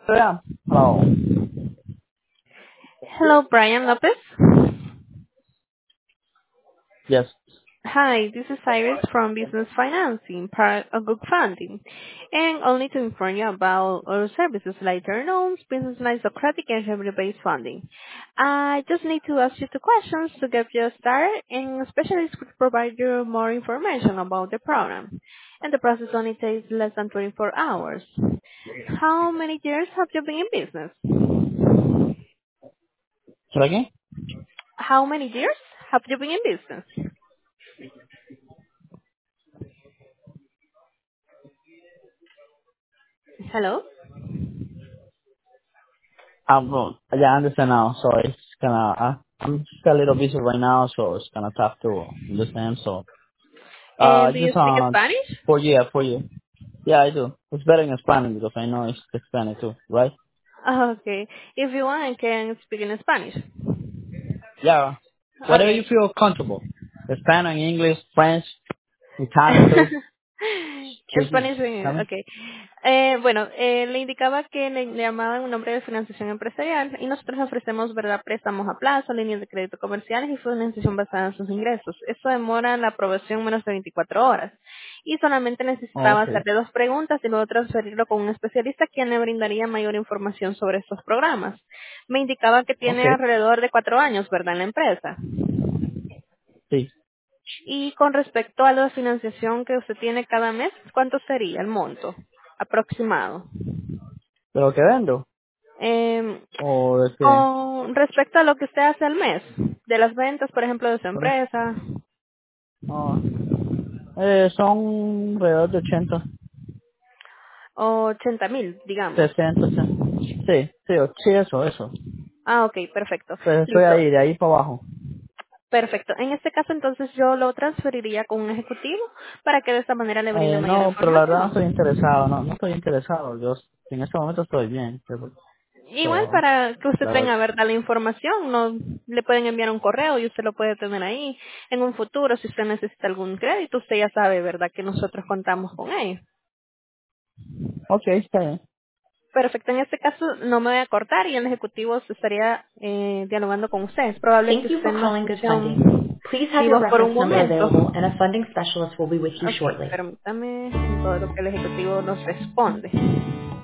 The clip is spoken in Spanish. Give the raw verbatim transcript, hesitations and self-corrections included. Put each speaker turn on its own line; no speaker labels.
Yeah. Hello.
Hello, Brian Lopez.
Yes.
Hi, this is Iris from Business Financing, part of Good Funding. And only to inform you about our services like term loans, business lines of credit, and revenue-based funding. I just need to ask you two questions to get you started, and specialists could provide you more information about the program. And the process only takes less than twenty-four hours. How many years have you been in business?
Say that again?
How many years have you been in business? Hello?
I'm wrong. Yeah, I understand now. So it's gonna, uh, I'm just a little busy right now, so it's gonna tough to understand. So, uh,
And do you
just,
speak
uh,
Spanish?
for you, for you. Yeah, I do. It's better in Spanish because I know it's Spanish too, right?
Okay. If you want, I can speak in Spanish.
Yeah. Whatever you
Okay.
feel comfortable. Spanish, English, French, Italian too. Speaking.
Spanish, eh,
Tell me.
okay. Eh, bueno, eh, le indicaba que le, le llamaban un nombre de financiación empresarial y nosotros ofrecemos, ¿verdad?, préstamos a plazo, líneas de crédito comerciales y financiación basada en sus ingresos. Eso demora la aprobación menos de veinticuatro horas. Y solamente necesitaba
Okay.
hacerle dos preguntas y luego transferirlo con un especialista quien le brindaría mayor información sobre estos programas. Me indicaba que tiene
Okay.
alrededor de cuatro años, ¿verdad?, en la empresa.
Sí.
Y con respecto a la financiación que usted tiene cada mes, ¿cuánto sería el monto aproximado?
¿Pero que vendo?
Eh,
¿O de qué?
con respecto a lo que usted hace al mes, de las ventas, por ejemplo, de su
Por eso.
empresa,
Ah, eh, son alrededor de ochenta.
ochenta mil, digamos.
sesenta, sí. Sí, sí, sí, eso, eso.
Ah, ok, perfecto.
Pues estoy
Listo.
ahí, de ahí para abajo.
Perfecto. En este caso, entonces, yo lo transferiría con un ejecutivo para que de esta manera le brinde
Eh,
mayor
no, pero la verdad no estoy
información.
interesado, no, no estoy interesado. Yo en este momento estoy bien. Pero,
Igual
so,
para que usted
la
tenga
verdad.
verdad la información, no le pueden enviar un correo y usted lo puede tener ahí. En un futuro, si usted necesita algún crédito, usted ya sabe, ¿verdad?, que nosotros contamos con ello.
Ok, está bien.
Perfecto, en este caso no me voy a cortar y el ejecutivo se estaría eh, dialogando con usted. Es probable que
Thank you
esté
for
en una
calling Good Funding.
función
Please have your
vivo por un
reference number
momento.
available and a funding specialist will be with you
Ok,
shortly.
permítame en todo lo que el ejecutivo nos responde.